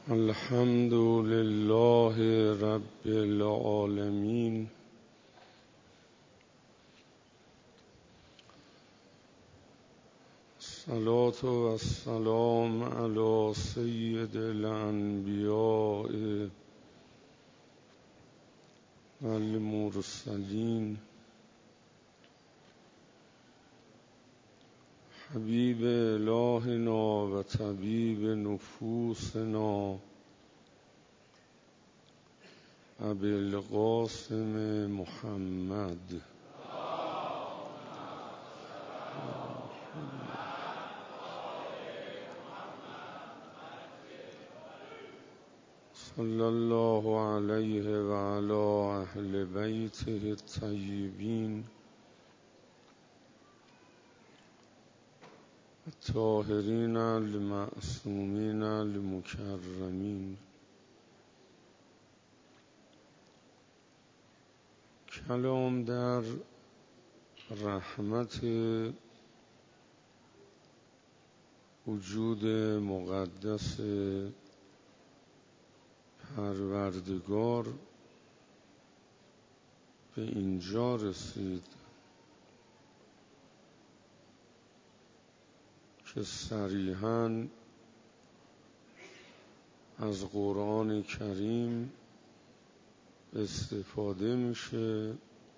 الحمد لله رب العالمين، الصلاة والسلام على سید الانبیاء والمرسلین حبیب الهنا و طبیب نفوسنا ابوالقاسم محمد صلی الله علیه و علی اهل بیته الطیبین الطاهرین المعصومین المکرمین. کلام در رحمت وجود مقدس پروردگار به اینجا رسید که صریحاً از قرآن کریم استفاده میشه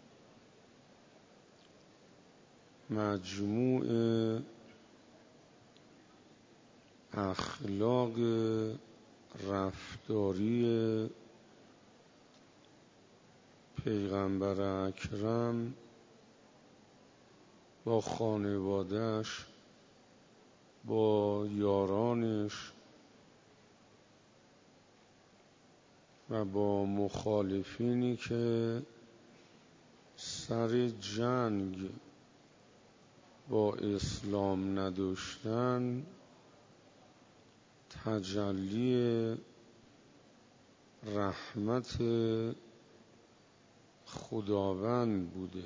مجموع اخلاق رفتاری پیغمبر اکرم با خانواده‌اش، با یارانش و با مخالفینی که سر جنگ با اسلام نداشتن تجلی رحمت خداوند بوده.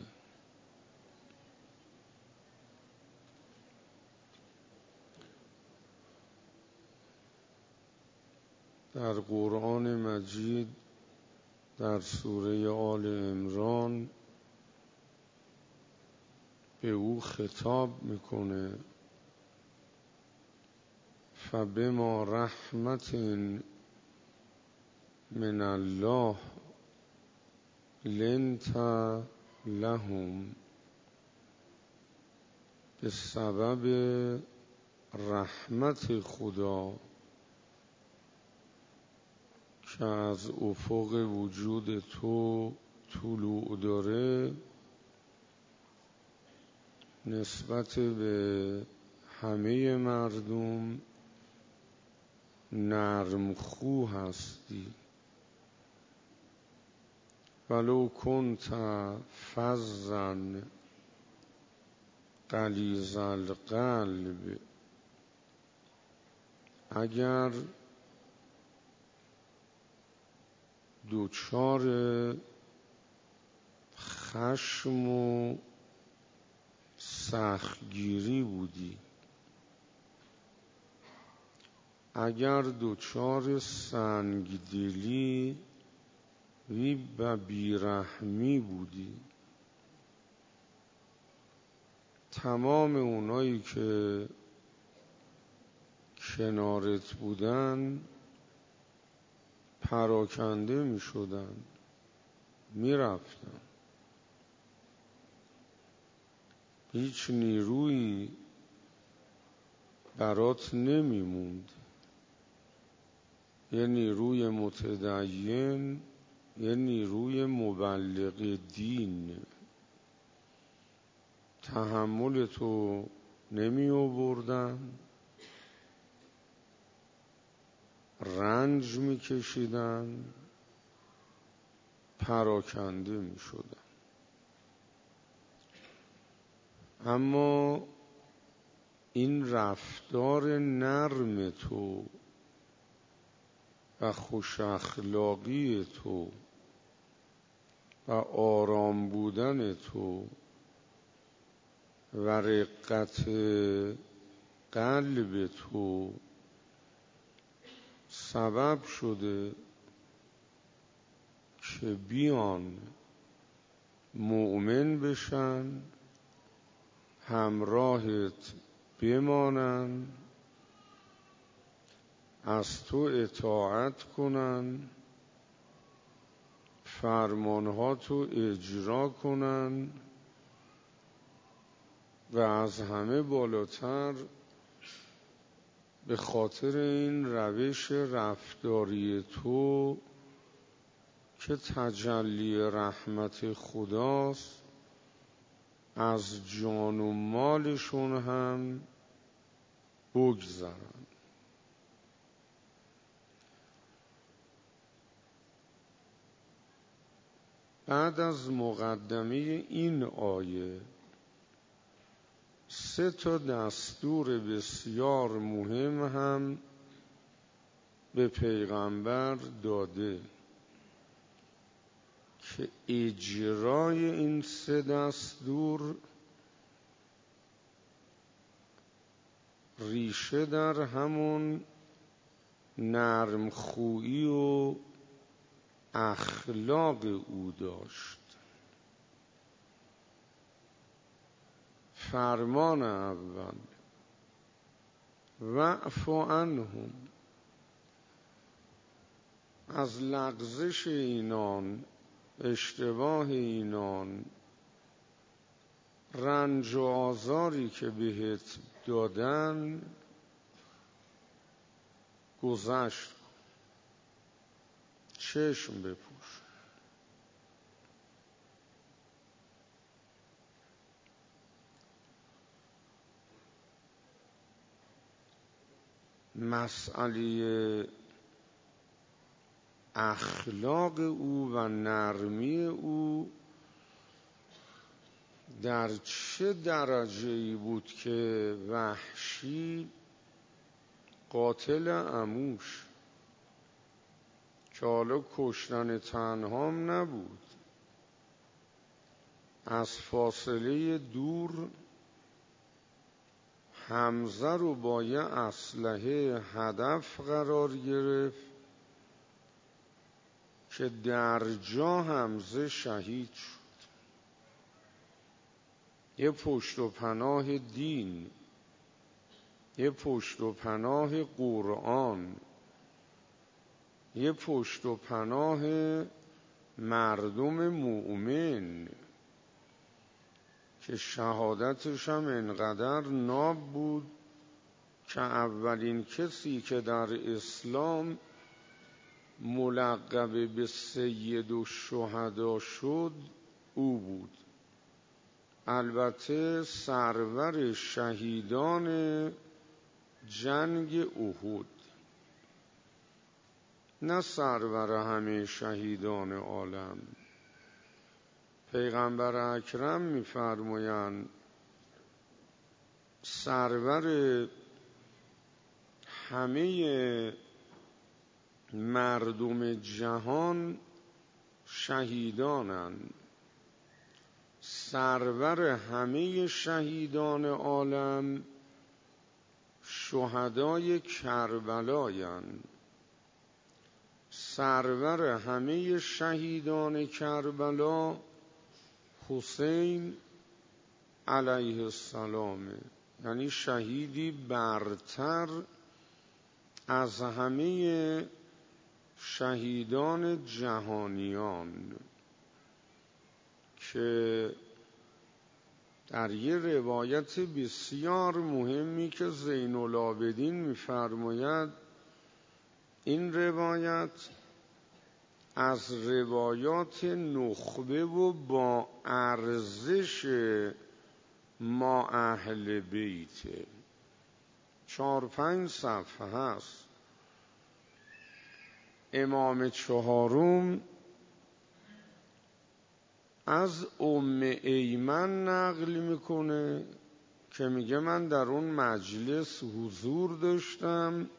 در قرآن مجید در سوره آل عمران به او خطاب میکنه فبما رحمت من الله لنت لهم، به سبب رحمت خدا که از افق وجود تو طلوع داره نسبت به همه مردم نرم خو هستی. ولو کنت فظا غلیظ القلب، اگر دوچار خشم و سختگیری بودی، اگر دوچار سنگدلی و بیرحمی بودی، تمام اونایی که کنارت بودن پراکنده می شدن، می رفتن، هیچ نیرویی برات نمی موند. یه نیروی متدین، یه نیروی مبلغ دین تحمل تو نمی آوردن، رنج می کشیدن، پراکنده می شدن. اما این رفتار نرم تو و خوش اخلاقی تو و آرام بودن تو و رقت قلب تو سبب شده که بیان مؤمن بشن، همراهت بمانن، از تو اطاعت کنن، فرمانها تو اجرا کنن و از همه بالاتر به خاطر این روش رفتاری تو که تجلی رحمت خداست از جان و مالشون هم بگذرن. بعد از مقدمه این آیه 3 دستور بسیار مهم هم به پیغمبر داده که اجرای این 3 دستور ریشه در همون نرمخویی و اخلاق او داشت. فرمان اول واعف عنهم، از لغزش اینان، اشتباه اینان، رنج و آزاری که بهت دادن گذشت، چشم بپوش. مسئله اخلاق او و نرمی او در چه درجه‌ای بود که وحشی قاتل عموش که حالا کشتن تنهام نبود، از فاصله دور حمزه رو با یه اسلحه هدف قرار گرفت که در جا حمزه شهید شد. یه پشت و پناه دین، یه پشت و پناه قرآن، یه پشت و پناه مردم مؤمن که شهادتش هم انقدر ناب بود که اولین کسی که در اسلام ملقب به سید الشهدا شد او بود. البته سرور شهیدان جنگ احد، نه سرور همه شهیدان عالم. پیغمبر اکرم می‌فرمایند سرور همه مردم جهان شهیدانند، سرور همه شهیدان عالم شهدای کربلایند، سرور همه شهیدان کربلا حسین علیه السلام، یعنی شهیدی برتر از همه شهیدان جهانیان که در یه روایت بسیار مهمی که زین العابدین می‌فرماید، این روایت از روایات نخبه و با ارزش ما اهل بیته، 4-5 صفحه هست. امام چهارم از ایمن نقل میکنه که میگه من در اون مجلس حضور داشتم،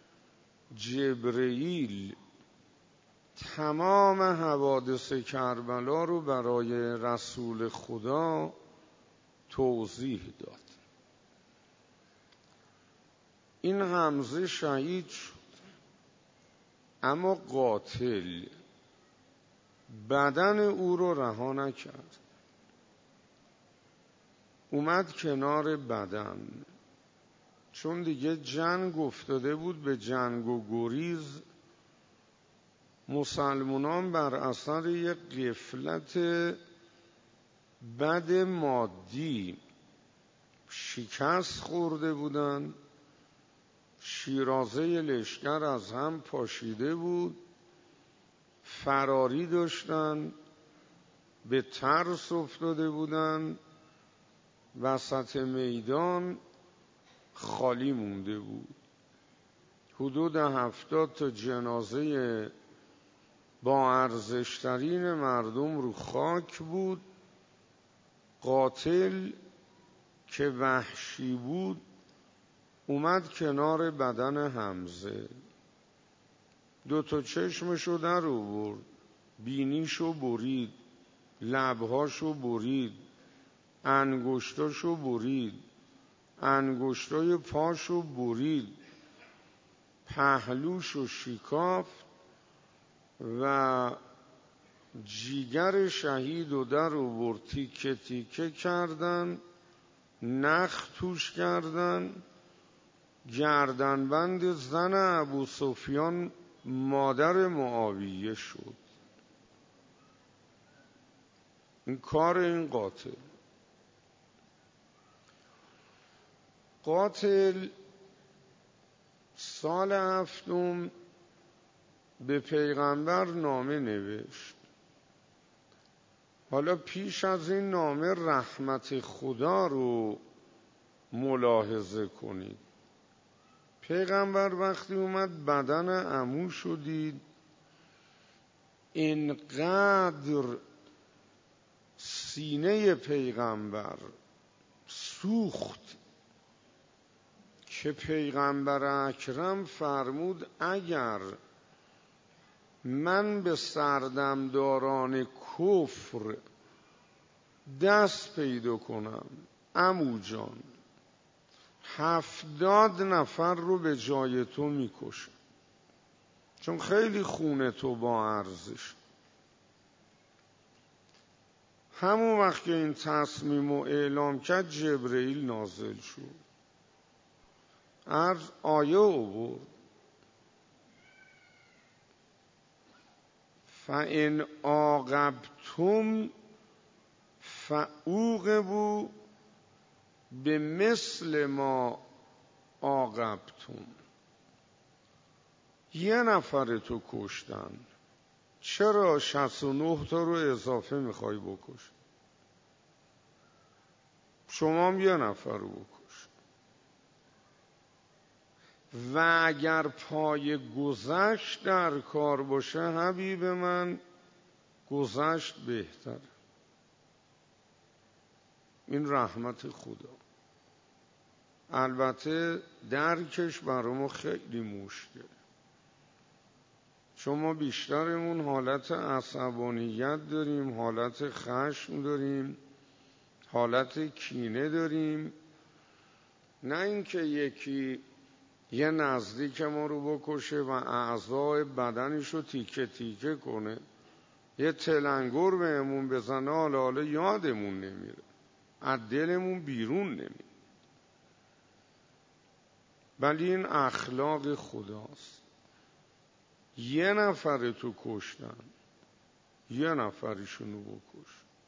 جبرئیل تمام حوادث کربلا رو برای رسول خدا توضیح داد. این حمزه شهید شد. اما قاتل بدن او رو رها نکرد، اومد کنار بدن، چون دیگه جنگ افتاده بود به جنگ و گریز. مسلمانان بر اثر یک غفلت بد مادی شکست خورده بودن، شیرازه لشکر از هم پاشیده بود، فراری داشتن، به ترس افتاده بودن، وسط میدان خالی مونده بود. حدود 70 تا جنازه با ارزشترین مردم رو خاک بود. قاتل که وحشی بود اومد کنار بدن حمزه، 2 چشمشو در آورد، بینیشو برید، لبهاشو برید، انگشتاشو برید، انگشتای پاشو برید، پهلوشو شکافت و جیگر شهید رو در آورد، تیکه تیکه کردن، نخ توش کردن. گردنبند زن ابو سفیان مادر معاویه شد. این کار این قاتل سال 7 به پیغمبر نامه نوشت. حالا پیش از این نامه رحمت خدا رو ملاحظه کنید. پیغمبر وقتی اومد بدن عموشو دید، اینقدر سینه پیغمبر سوخت که پیغمبر اکرم فرمود اگر من به سردمداران کفر دست پیدا کنم عمو جان 70 نفر رو به جای تو میکشم، چون خیلی خونه تو با ارزش. همون وقت که این تصمیم رو اعلام کرد جبرئیل نازل شد، آیه آورد فَإِنْ عَاقَبْتُمْ فَعُوقِبُوا بِمِثْلِ مَا عَاقَبْتُمْ. 1 نفر تو کشتن، چرا 69 تا رو اضافه میخوای بکش؟ شما هم 1 نفر رو بکش. و اگر پای گذشت در کار باشه حبیب من گذشت بهتر. این رحمت خدا. البته درکش برای ما خیلی مشکل، چون ما بیشترمون حالت عصبانیت داریم، حالت خشم داریم، حالت کینه داریم. نه اینکه یکی یه نزدیک ما رو بکشه و اعضای بدنش رو تیکه تیکه کنه، یه تلنگر بهمون بزنه، حالا یادمون نمیره، از دلمون بیرون نمیره. ولی این اخلاق خداست. 1 نفر تو کشتن، 1 نفرشونو بکش.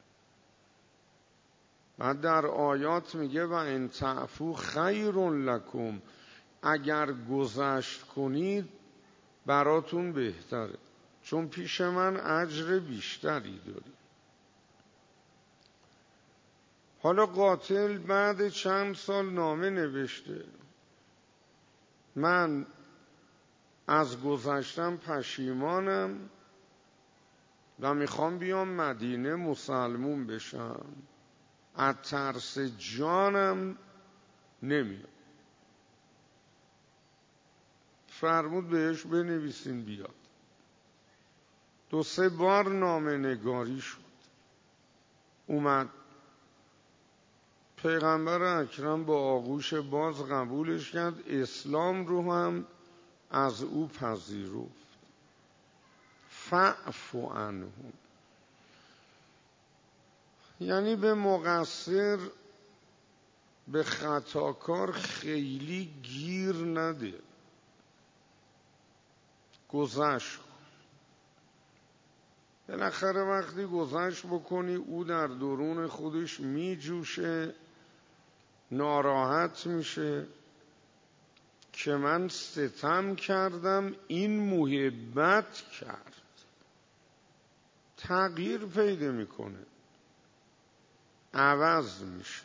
بعد در آیات میگه و ان تعفو خیر لکم، اگر گذشت کنید براتون بهتره، چون پیش من اجر بیشتری داری. حالا قاتل بعد چند سال نامه نوشته من از گذشتم پشیمانم و میخوام بیام مدینه مسلمون بشم، از ترس جانم نمیام. فرمود بهش بنویسین بیاد. 2-3 بار نامه نگاری شد. اومد پیغمبر اکرم با آغوش باز قبولش کرد، اسلام رو هم از او پذیرفت. فاعف عنهم، یعنی به مقصر، به خطاکار خیلی گیر نده، گذشت. بالاخره وقتی گذشت بکنی او در درون خودش می جوشه، ناراحت میشه که من ستم کردم این محبت کرد، تغییر پیدا میکنه، عوض میشه.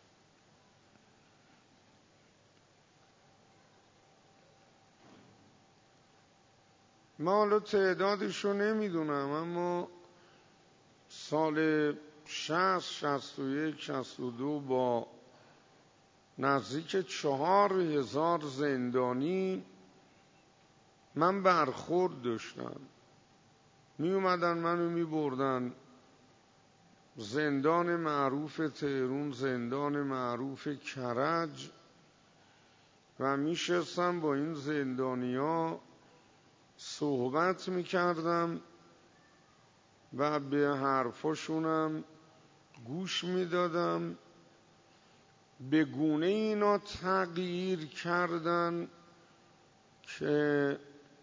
ما حالا تعدادشو نمیدونم، اما سال 60 61 62 با نزدیک 4000 زندانی من برخورد داشتم. می اومدن منو می بردن زندان معروف تهران، زندان معروف کرج، و می شستم با این زندانیا صحبت می کردم و به حرفاشونم گوش می دادم. به گونه اینا تغییر کردن که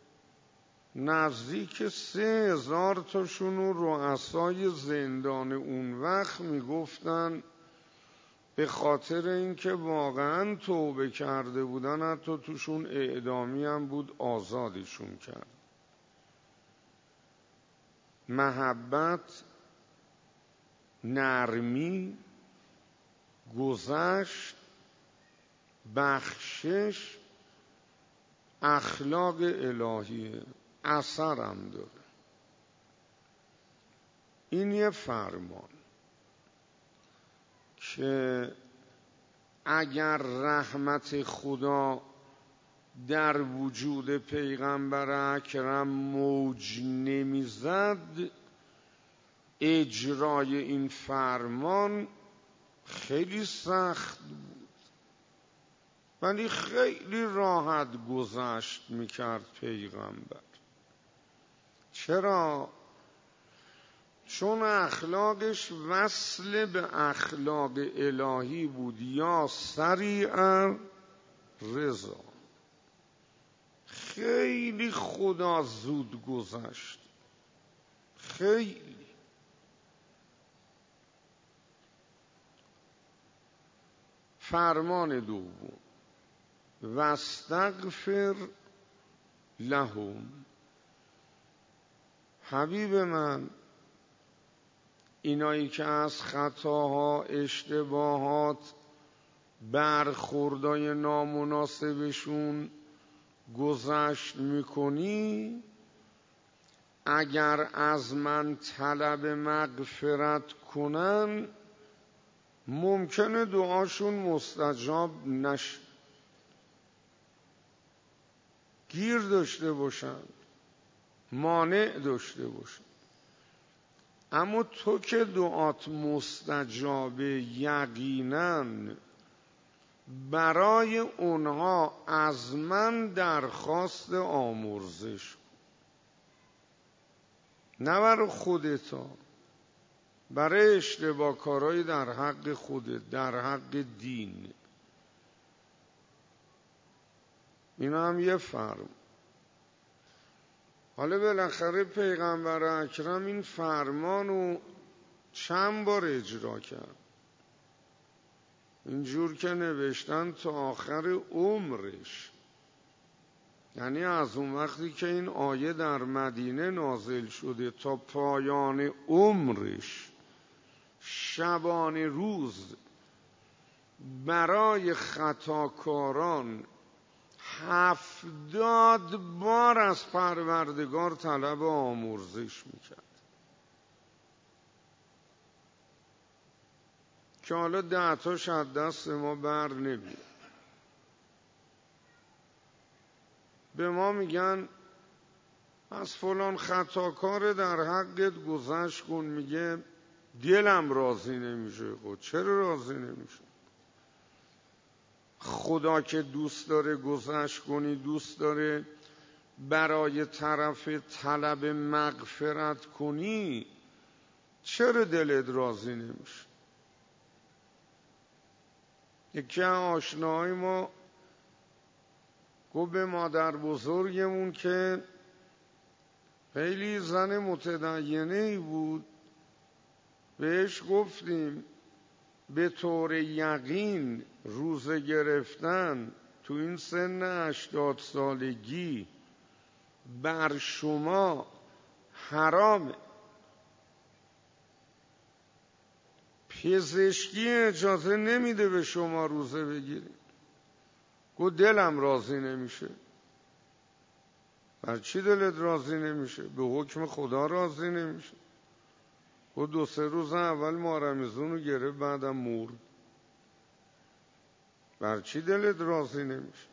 نزدیک 3000 تاشونو رؤسای زندان اون وقت میگفتن به خاطر اینکه واقعا توبه کرده بودن، حتی توشون اعدامی هم بود، آزادشون کرد. محبت، نرمی، گذشت، بخشش اخلاق الهیه، اثرم داره. این یه فرمان که اگر رحمت خدا در وجود پیغمبر اکرم موج نمیزد، اجرای این فرمان خیلی سخت بود، ولی خیلی راحت گذشت میکرد پیغمبر. چرا؟ چون اخلاقش وصل به اخلاق الهی بود. یا سریعا رضا، خیلی خدا زود گذشت، خیلی. فرمان دوم، واستغفر لهم. حبیب من، اینایی که از خطاها، اشتباهات، برخوردای نامناسبشون گذشت میکنی، اگر از من طلب مغفرت کنن ممکنه دعاشون مستجاب نشه، گیر داشته باشن، مانع داشته باشن. اما تو که دعات مستجاب یقیناً، برای اونها از من درخواست آمرزش، نه برای خودتا، برای اشتباه کارهای در حق خودت، در حق دین. اینا هم یه فرم. حالا بالاخره پیغمبر اکرم این فرمانو چند بار اجرا کرد، اینجور که نوشتن تا آخر عمرش. یعنی از اون وقتی که این آیه در مدینه نازل شده تا پایان عمرش، شبانه روز برای خطاکاران 70 بار از پروردگار طلب آمرزش میکرد، که حالا 10 تاش از دست ما بر نمیاد. به ما میگن از فلان خطاکار در حقت گذشت کن، میگه دلم راضی نمیشه. خود چرا راضی نمیشه؟ خدا که دوست داره گذشت کنی، دوست داره برای طرف طلب مغفرت کنی چرا دلت راضی نمیشه؟ یکی از آشناهای ما گفت به مادر بزرگمون که خیلی زن متدینه‌ای بود، بهش گفتیم به طور یقین روزه گرفتن تو این سن 80 سالگی بر شما حرامه، پزشکی اجازه نمیده به شما روزه بگیرید. گفت دلم راضی نمیشه. بر چی دلت راضی نمیشه؟ به حکم خدا راضی نمیشه. گفت 2-3 روز اول ماه رمضان رو گرفت، بعدم مرد. بر چی دلت راضی نمیشه؟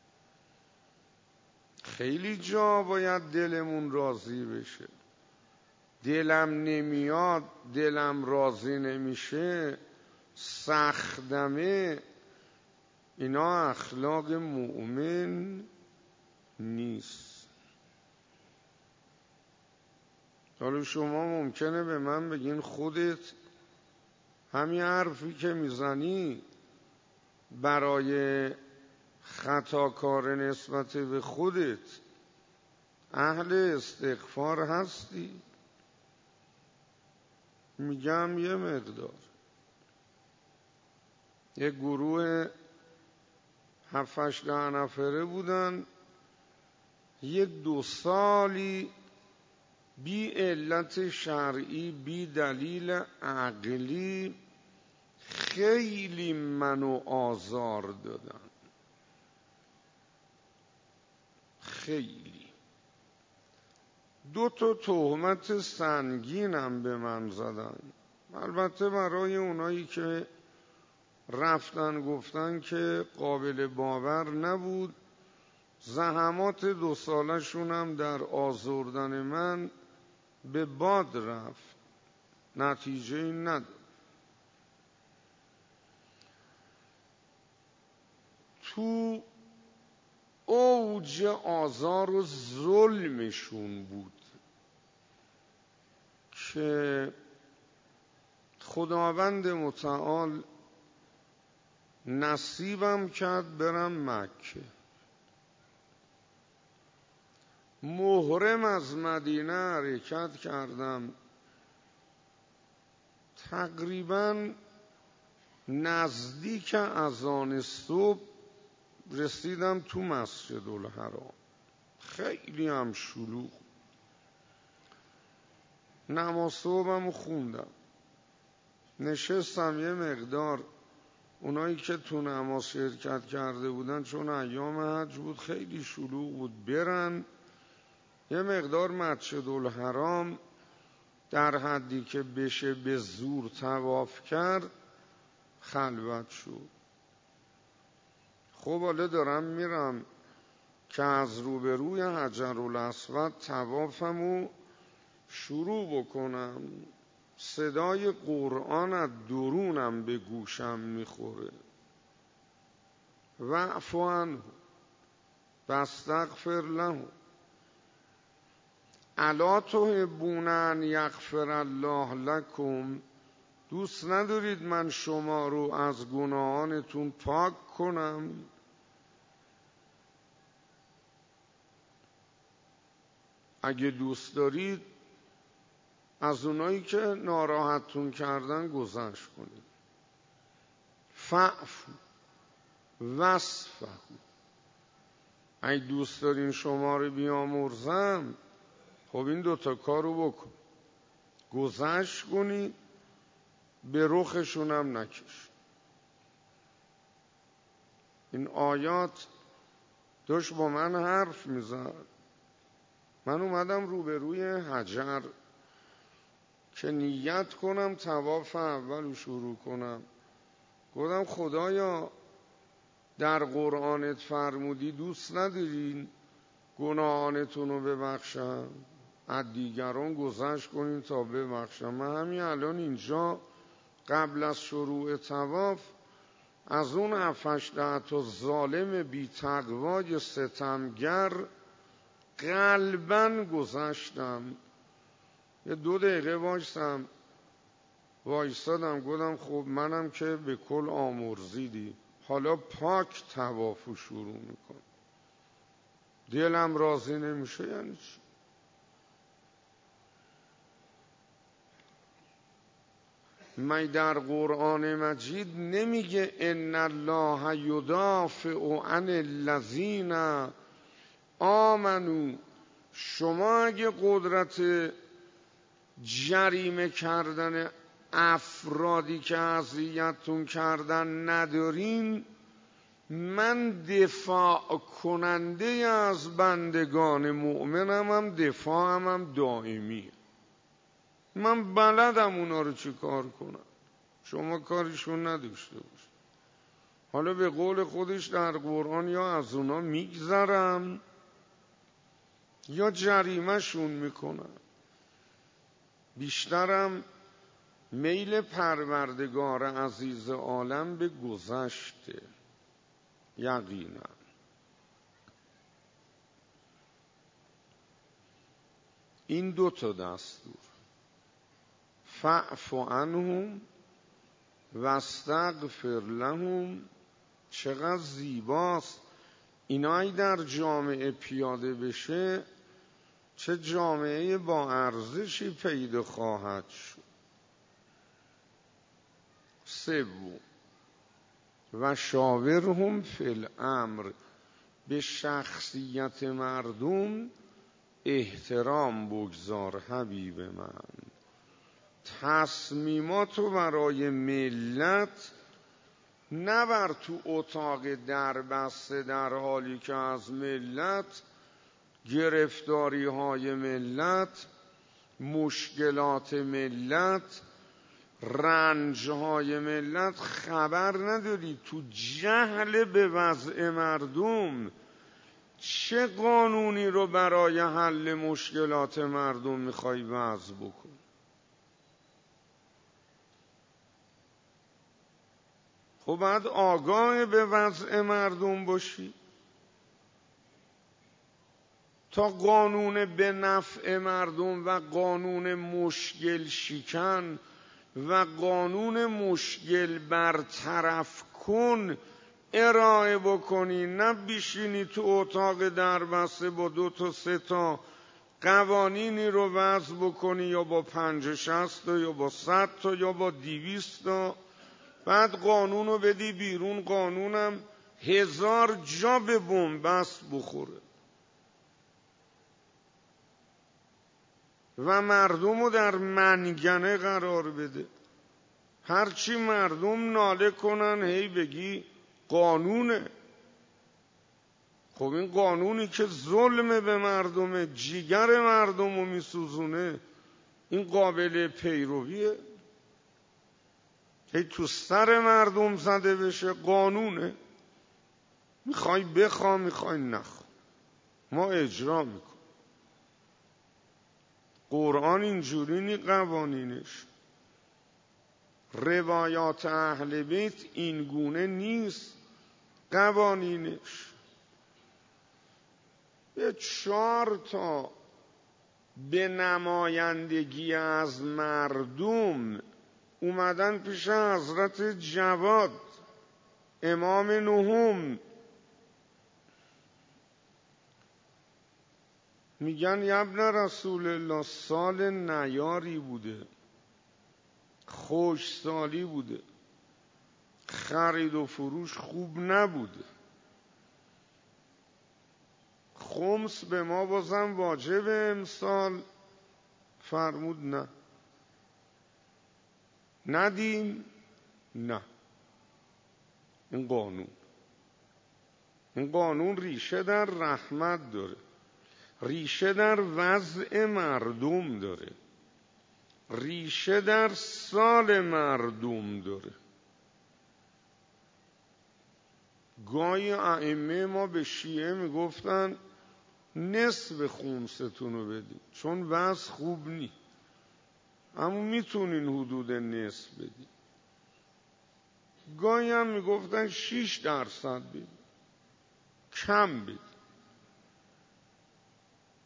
خیلی جا باید دلمون راضی بشه. دلم نمیاد، دلم راضی نمیشه، سختمه، اینا اخلاق مؤمن نیست. حالا شما ممکنه به من بگین خودت همین حرفی که میزنی برای خطاکار نسبت به خودت اهل استغفار هستی؟ میگم یه مقدار. یه گروه 7-8 نفره بودن، 1-2 سالی بی علت شرعی، بی دلیل عقلی خیلی منو آزار دادن. خیلی 2 تهمت سنگینم به من زدن. البته برای اونایی که رفتن گفتن که قابل باور نبود، زحمات 2 سالشونم در آزردن من به باد رفت، نتیجه این نداد. تو اوج آزار و ظلمشون بود که خداوند متعال نصیبم کرد برم مکه. محرم از مدینه حرکت کردم، تقریبا نزدیک اذان صبح رسیدم تو مسجد الحرام. خیلی هم شلوغ. نماز صبحم خوندم، نشستم یه مقدار. اونایی که تو نماز شرکت کرده بودن چون ایام حج بود خیلی شلوغ بود، برن یه مقدار مسجد الحرام در حدی که بشه به زور طواف کرد خلوت شد. خب حالا دارم میرم که از روبروی حجرالاسود طوافمو شروع بکنم، صدای قرآن از درونم به گوشم میخوره. واعف عنه واستغفر له الا تحبون ان یغفر الله لکم. دوست ندارید من شما رو از گناهانتون پاک کنم؟ اگه دوست دارید از اونایی که ناراحتتون کردن گذشت کنید. فعفو وصفه. اگه دوست دارین شما رو بیامرزم، خب این 2 کارو بکن. گذشت کنی، به رخشونم نکش. این آیات داشت با من حرف میزد. من اومدم روبروی حجر که نیت کنم طواف اول شروع کنم. گفتم خدایا در قرآنت فرمودی دوست ندارین گناهانتون رو ببخشم، از دیگران گذشت کنین تا ببخشم. من همین الان اینجا قبل از شروع طواف از اون 7-8 تا ظالم بی تقوای ستمگر قلباً گذشتم. یه 2 دقیقه وایستادم گفتم خب منم که به کل آمرزیدی، حالا پاک طوافو شروع میکن. دلم راضی نمیشه یعنی چی؟ من در قرآن مجید نمیگه ان الله یدافع عن الذین آمنو؟ شما اگه قدرت جریمه کردن افرادی که اذیتتون کردن ندارین، من دفاع کننده از بندگان مؤمنم، هم دفاعم هم دائمی. من بلدم اونا رو چی کار کنم، شما کاریشون نداشته باش. حالا به قول خودش در قرآن یا از اونا میگذرم یا جریمه شون میکنم. بیشترم میل پروردگار عزیز عالم به گذشته یقینا. این 2 تا دستور، فاعف عنهم واستغفر لهم، چقدر زیباست. اینایی در جامعه پیاده بشه چه جامعه با ارزشی پیدا خواهد شد. 3 و شاورهم فی الامر، به شخصیت مردم احترام بگذار حبیب من. تصمیماتو برای ملت نبر تو اتاق در بسته، در حالی که از ملت، گرفتاری های ملت، مشکلات ملت، رنج های ملت خبر نداری. تو جهل به وضع مردم چه قانونی رو برای حل مشکلات مردم میخوای وضع بکن؟ خب باید آگاه به وضع مردم باشی تا قانون به نفع مردم و قانون مشکل شکن و قانون مشکل برطرف کن ارائه بکنی، نه بیشینی تو اتاق دربسته با 2 تا 3 تا قوانینی رو وضع بکنی، یا با 50-60 تا یا با 100 تا یا با 200 تا، بعد قانون رو بدی بیرون، قانونم 1000 جا به بنبست بخوره و مردم رو در منگنه قرار بده. هرچی مردم ناله کنن هی بگی قانونه. خب این قانونی که ظلم به مردم، جیگر مردم رو میسوزونه، این قابل پیرویه؟ هی تو سر مردم زده بشه قانونه. میخوای بخوا، میخوای نخوا، ما اجرا میکنیم. قرآن اینجوری نی قوانینش. روایات اهل بیت این گونه نیست قوانینش. به 4 تا به نمایندگی از مردم اومدن پیش حضرت جواد امام نهم، میگن ابن رسول الله سال نیاری بوده، خوشسالی بوده، خرید و فروش خوب نبوده، خمس به ما بازم واجب امسال. فرمود نه. ندیم؟ نه. این قانون ریشه در رحمت داره، ریشه در وضع مردم داره، ریشه در سال مردم داره. گاهی ائمه ما به شیعه میگفتن نصف خمستون رو بدید چون وضع خوب نی، اما میتونین حدود نصف بدید. گاهی هم میگفتن 6% بدید، کم بدید.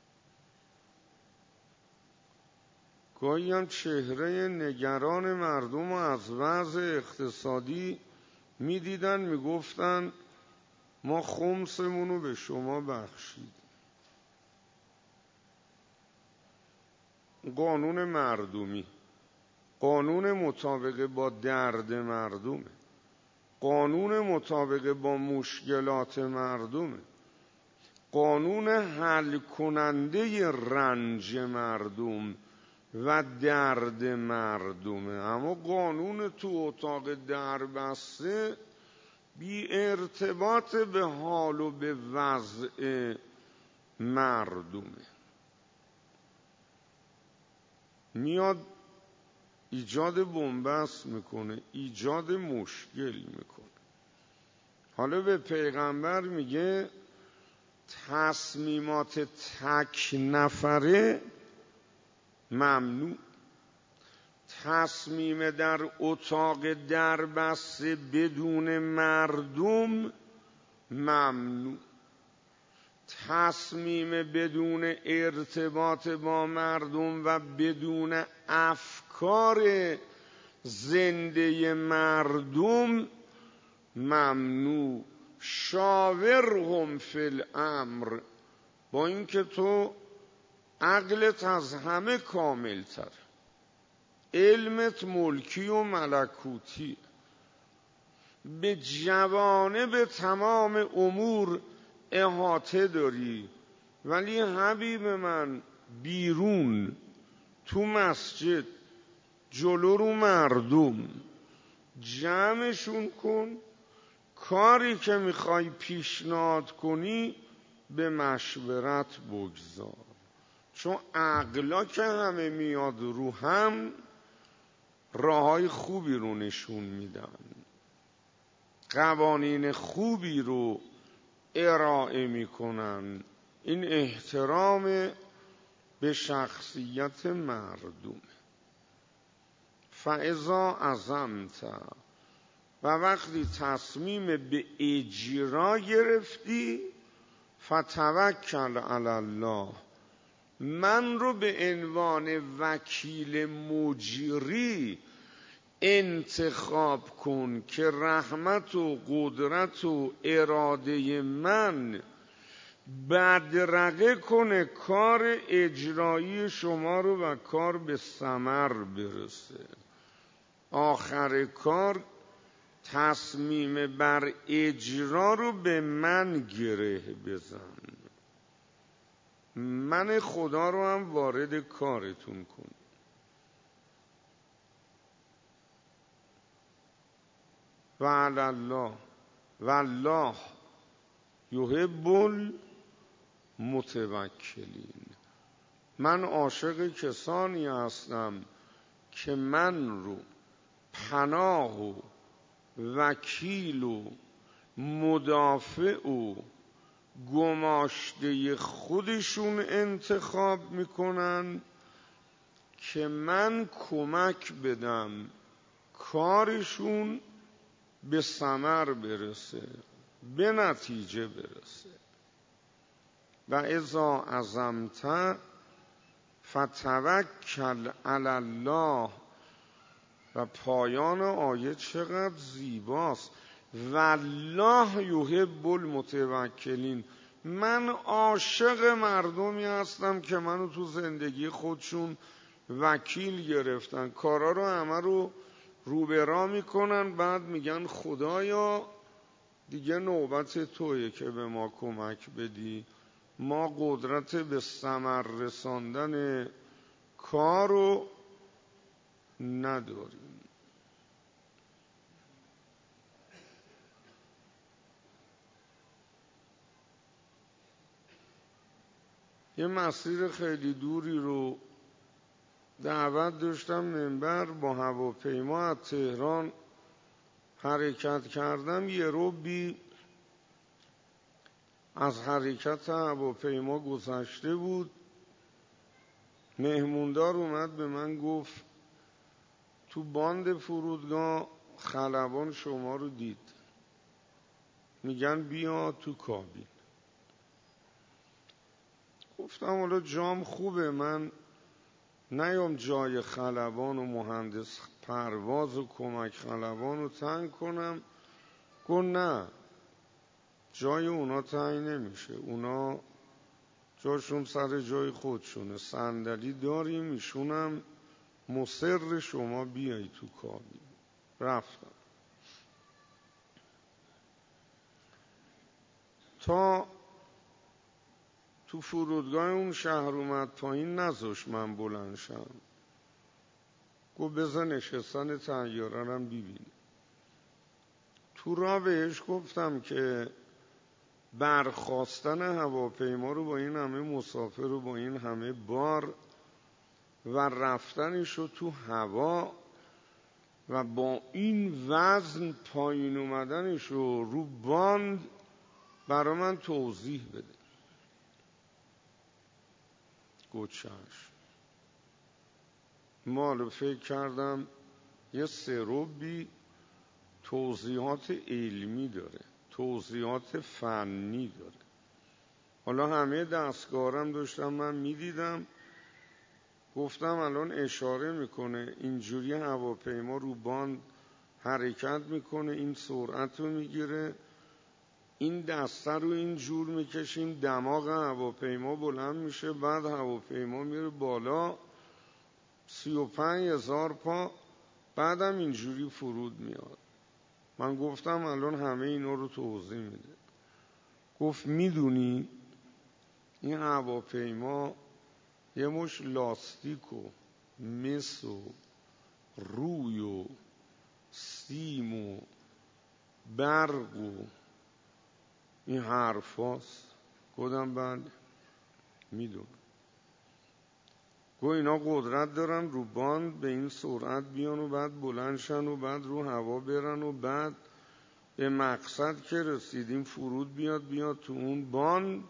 گاهی هم چهره نگران مردم و از وضع اقتصادی میدیدن، میگفتن ما خمسمونو به شما بخشید. قانون مردمی، قانون مطابق با درد مردمه، قانون مطابق با مشکلات مردمه، قانون حل کننده رنج مردم و درد مردمه. اما قانون تو اتاق دربسته بی ارتباط به حال و به وضع مردمه، میاد ایجاد بنبست میکنه، ایجاد مشکل میکنه. حالا به پیغمبر میگه تصمیمات تک نفره ممنوع، تصمیم در اتاق دربسته بدون مردم ممنوع، تصمیم بدون ارتباط با مردم و بدون افکار زنده مردم ممنوع. شاورهم فی الامر، با اینکه تو عقلت از همه کاملتر، علمت ملکی و ملکوتی، به جوانب تمام امور احاطه داری، ولی حبیب من بیرون تو مسجد جلو رو مردم جمعشون کن، کاری که میخوای پیشنهاد کنی به مشورت بگذار. چون عقلا که همه میاد رو هم راههای خوبی رو نشون میدن، قوانین خوبی رو ارائه میکنن. این احترام به شخصیت مردم. فاذا عزمت، و وقتی تصمیم به اجرا گرفتی، فتوکل علی الله، من رو به عنوان وکیل مجری انتخاب کن که رحمت و قدرت و اراده من بدرقه کنه کار اجرایی شما رو و کار به ثمر برسه. آخر کار تصمیم بر اجرا رو به من گره بزن، من خدا رو هم وارد کارتون کن. و علی الله والله یحب المتوکلین، من عاشق کسانی هستم که من رو پناه و وکیل و مدافع و گماشته خودشون انتخاب میکنن که من کمک بدم کارشون به ثمر برسه، به نتیجه برسه. و اذا عزمت فتوکل علی الله. و پایان آیه چقدر زیباست، والله یحب المتوکلین. من عاشق مردمی هستم که منو تو زندگی خودشون وکیل گرفتن، کارا رو همه رو روبرا میکنن، بعد میگن خدایا دیگه نوبت توئه که به ما کمک بدی، ما قدرت به ثمر رساندن کارو نداریم. یه مسیر خیلی دوری رو دعوت داشتم منبر، با هواپیما از تهران حرکت کردم. یه ربی از حرکت هواپیما گذشته بود، مهموندار اومد به من گفت تو باند فرودگاه خلبان شما رو دید، میگن بیا تو کابین. گفتم حالا جام خوبه، من نیام جای خلبان و مهندس پرواز و کمک خلبان رو تنگ کنم. گفت نه، جای اونا تنگ نمیشه، اونا جاشون سر جای خودشونه، صندلی داریم، ایشونم مصر شما بیایی تو کابین. رفتم تا تو فرودگاه اون شهر اومد پایین، نذاش من بلند شم. گفت بذار نشستن طیاره رم ببینی. تو راه بهش گفتم که برخاستن هواپیما رو با این همه مسافر و با این همه بار و رفتنش رو تو هوا و با این وزن پایین اومدنش رو باند برای من توضیح بده. گفت چشم. مالو فکر کردم یه سروبی توضیحات علمی داره، توضیحات فنی داره. حالا همه دستگارم داشتم من میدیدم. گفتم الان اشاره میکنه اینجوری هواپیما رو باند حرکت میکنه، این سرعت رو میگیره، این دسته رو این جور میکشیم، دماغ هواپیما بلند میشه، بعد هواپیما میره بالا 35,000 پا، بعدم اینجوری فرود میاد. من گفتم الان همه اینا رو توضیح میده. گفت میدونی این هواپیما یه مش لاستیک و مس و روی و سیم و برق و این حرف هاست؟ گفتم بله میدونم. گفت اینا قدرت دارن رو باند به این سرعت بیان و بعد بلند شن و بعد رو هوا برن و بعد به مقصد که رسیدیم فرود بیاد تو اون باند.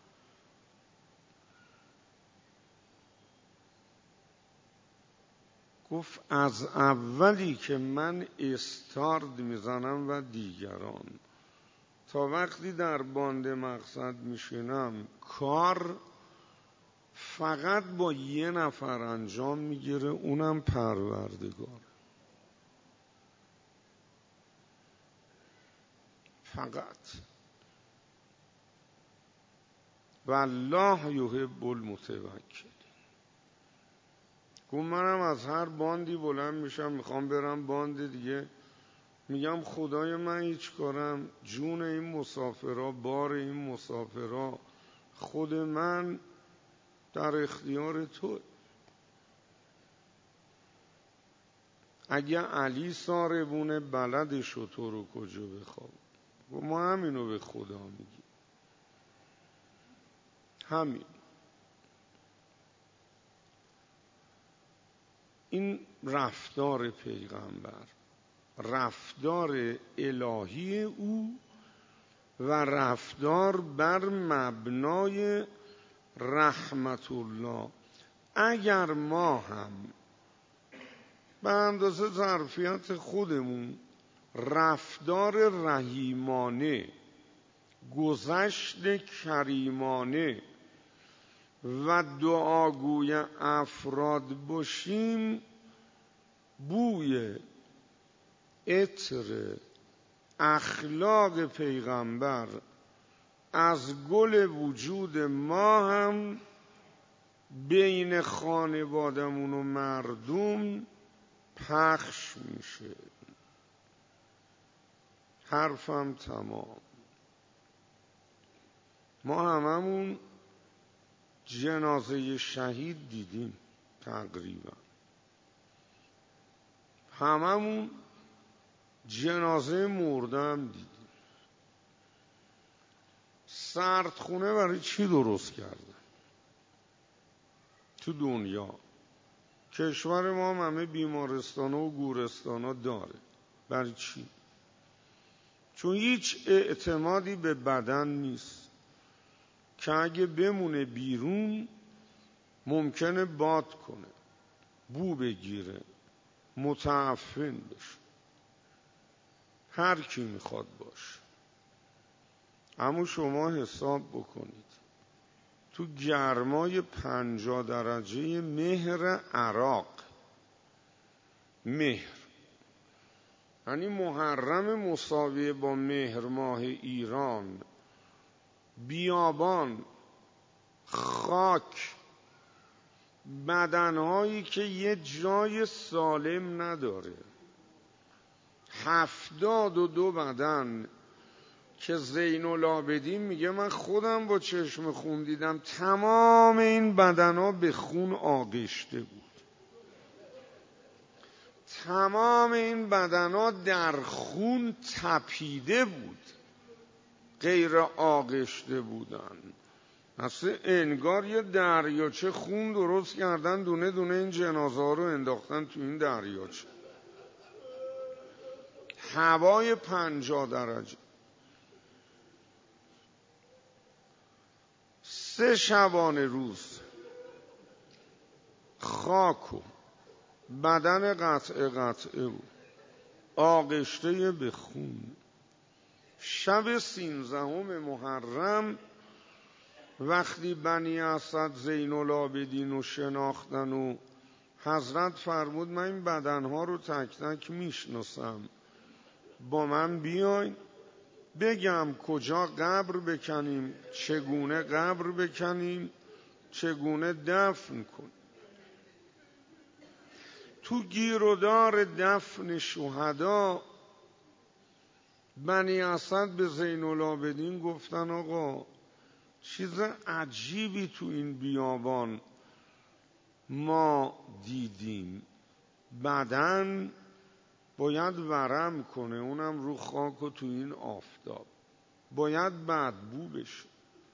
گفت از اولی که من استارت میزنم و دیگران تا وقتی در باند مقصد میشینم کار فقط با یه نفر انجام میگیره، اونم پروردگار. فقط. والله یحب المتوکلین. گفت منم از هر باندی بلند میشم میخوام برم باند دیگه، میگم خدای من هیچ کارم، جون این مسافرها، بار این مسافرها، خود من در اختیار تو. اگه علی ساربونه بلدشو تو رو کجا بخواب. و ما همینو به خدا میگیم، همین. این رفتار پیغمبر، رفتار الهی او و رفتار بر مبنای رحمت الله. اگر ما هم به اندازه ظرفیت خودمون رفتار رحیمانه، گذشت کریمانه و دعاگوی افراد باشیم، بوی عطر اخلاق پیغمبر از گل وجود ما هم بین خانوادمون و مردم پخش میشه. حرفم تمام. ما هممون جنازه شهید دیدیم، تقریبا هممون جنازه مرده هم دیدیم. سردخونه برای چی درست کردن تو دنیا؟ کشور ما هم همه بیمارستان و گورستان ها داره. برای چی؟ چون هیچ اعتمادی به بدن نیست که اگه بمونه بیرون ممکنه باد کنه، بو بگیره، متعفن بشه. هر کی میخواد باشه. اما شما حساب بکنید تو گرمای 50 درجه مهر عراق، مهر یعنی محرم مساویه با مهر ماه ایران، بیابان، خاک، بدنهایی که یه جای سالم نداره، 72 بدن که زین العابدین میگه من خودم با چشم خون دیدم تمام این بدنها به خون آغشته بود، تمام این بدنها در خون تپیده بود، غیر آغشته بودن. اصلا انگار یه دریاچه خون درست کردن، دونه دونه این جنازه ها رو انداختن تو این دریاچه. هوای 50 درجه. 3 شبانه روز خاک و بدن قطعه و آغشته به خون. شب 13 محرم وقتی بنی اسد زین العابدین رو شناختن و حضرت فرمود من این بدنها رو تک تک میشناسم، با من بیاین بگم کجا قبر بکنیم، چگونه قبر بکنیم، چگونه دفن کنیم. تو گیرودار دفن شهدا بنی اسد به زین العابدین گفتن آقا چیز عجیبی تو این بیابان ما دیدیم، بدن باید ورم کنه، اونم رو خاک و تو این آفتاب، باید بدبو بشه،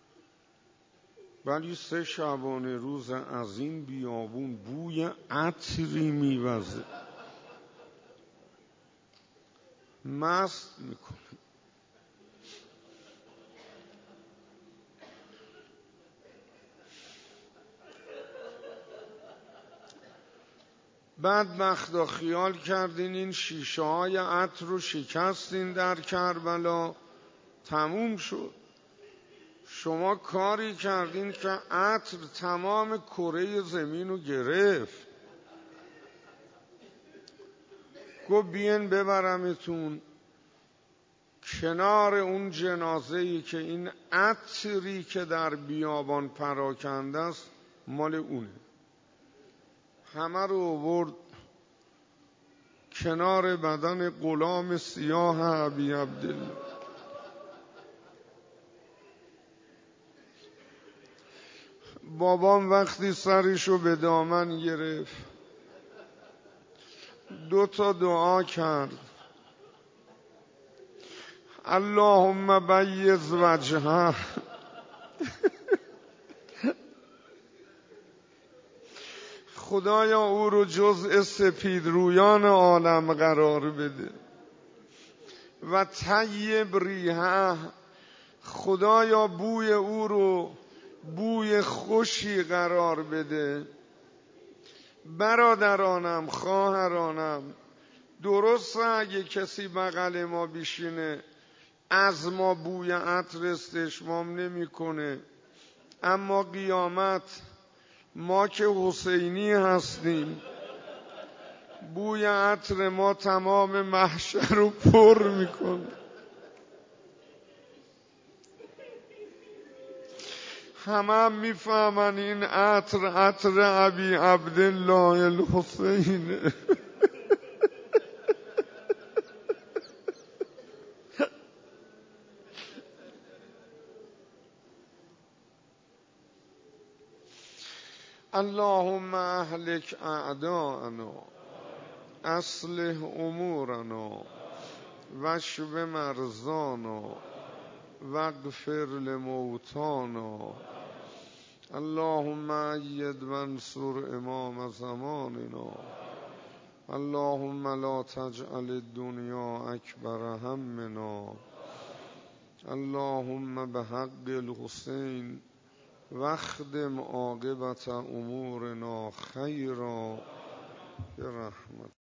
ولی 3 شبانه روز از این بیابون بوی عطری میوزه، مست میکنه. بدبختا خیال کردین این شیشه های عطر رو شکستین در کربلا، تموم شد. شما کاری کردین که عطر تمام کره زمین رو گرفت. گفت بیین ببرمتون کنار اون جنازه‌ای که این عطری که در بیابان پراکنده است مال اونه. همه رو آورد کنار بدن غلام سیاه ابی عبدالله. بابام وقتی سرشو به دامن گرفت 2 دعا کرد، اللهم بیض وجهه، خدایا او رو جزء سپید رویان عالم قرار بده، و طیب ریحه، خدایا بوی او رو بوی خوشی قرار بده. برادرانم، خواهرانم، درسته اگه کسی بغل ما بشینه از ما بوی عطر استشمام نمیکنه، اما قیامت ما که حسینی هستیم بوی عطر ما تمام محشر رو پر میکنه. همه میفهمن این عطر عطر ابی عبدالله الحسینه. اللهم اهلک اعداءنا، اصلح امورنا، واشف مرضانا، واغفر لموتانا. اللهم أيد وانصر امام زماننا. اللهم لا تجعل الدنيا اکبر همنا. اللهم بحق الحسین واخدم عاقبة امورنا خیرا برحمت.